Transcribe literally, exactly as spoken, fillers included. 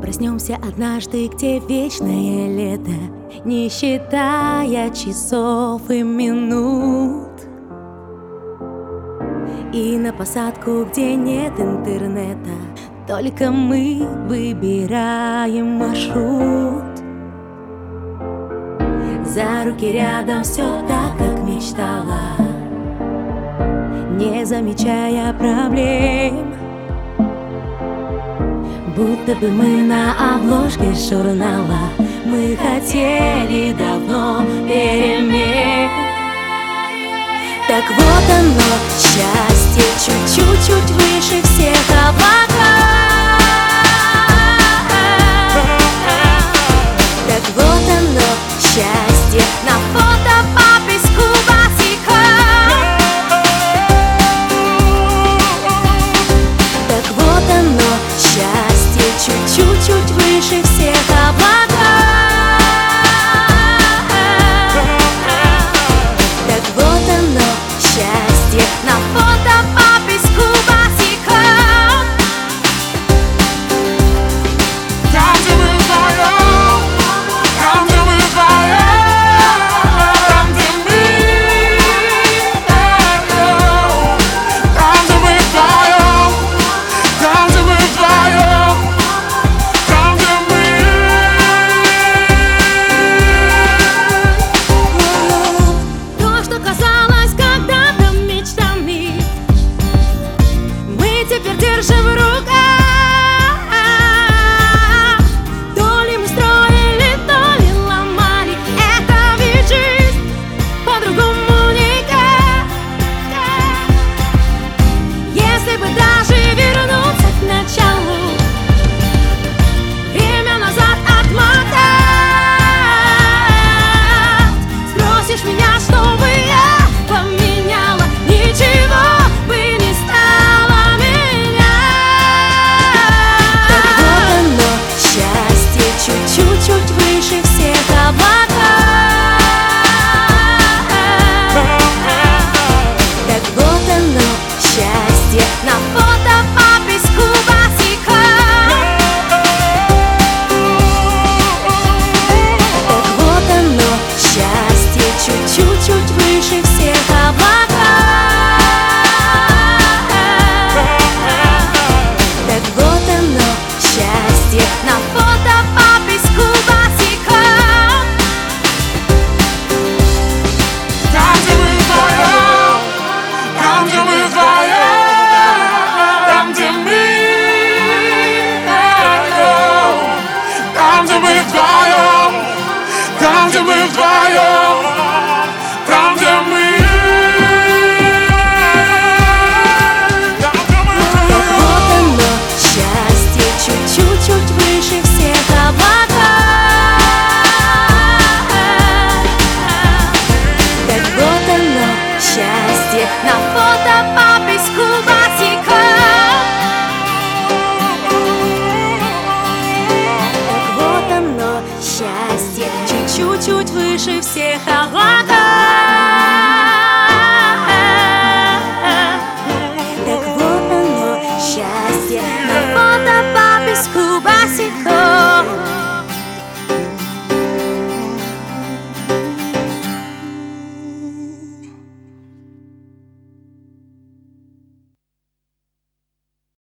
проснемся однажды, где вечное лето, не считая часов и минут. И на посадку, где нет интернета, только мы выбираем маршрут. За руки рядом все так, как мечтала, не замечая проблем. Будто бы мы на обложке журнала, мы хотели давно перемен. Так вот оно, счастье, чуть-чуть выше всех облаков. Так вот оно, счастье, на фото по песку босиком. Так вот оно, счастье, чуть-чуть выше всех облаков. Так вот оно, счастье, на фото по песку босиком. Там, где мы вдвоем, там, где мы вдвоем, там, где мы вдвоем, там, где мы вдвоем, там, где мы вдвоем, там, где мы. То, что казалось когда-то мечтами, мы теперь держим в руках. То ли мы строили, то ли ломали, это ведь жизнь, по-другому никак. Если бы даже вернуться к началу, время назад отмотать, спросишь меня, что бы я поменяла, ничего бы не стало менять. Так вот оно, счастье, чуть-чуть выше всех облаков. Так вот оно, счастье, на фото по песку босиком. Так вот оно, счастье, чуть-чуть выше всех облаков. Так вот оно, счастье, на фото по песку босиком. Там, где мы вдвоем, там, где мы вдвоем, там, где мы вдвоем, там, где мы вдвоем, там, где мы вдвоем, там, где мы. Там, где мы Так вот оно, счастье, чуть-чуть выше всех облаков. Так вот оно, счастье, на фото по песку босиком. Так вот оно, счастье, чуть-чуть выше всех